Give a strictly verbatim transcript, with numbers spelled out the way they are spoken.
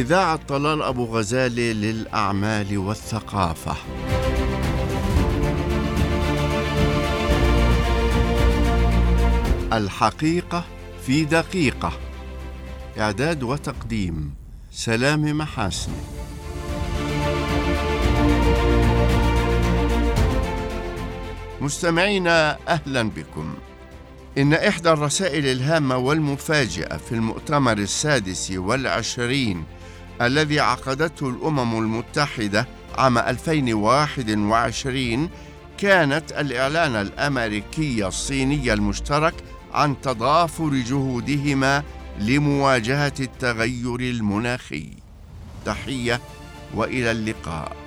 إذاعة طلال أبو غزالة للأعمال والثقافة. الحقيقة في دقيقة. إعداد وتقديم سلام محاسن. مستمعينا، أهلا بكم. إن إحدى الرسائل الهامة والمفاجئة في المؤتمر السادس والعشرين الذي عقدته الأمم المتحدة عام ألفين وواحد وعشرين كانت الإعلان الأمريكي الصيني المشترك عن تضافر جهودهما لمواجهة التغير المناخي. تحية وإلى اللقاء.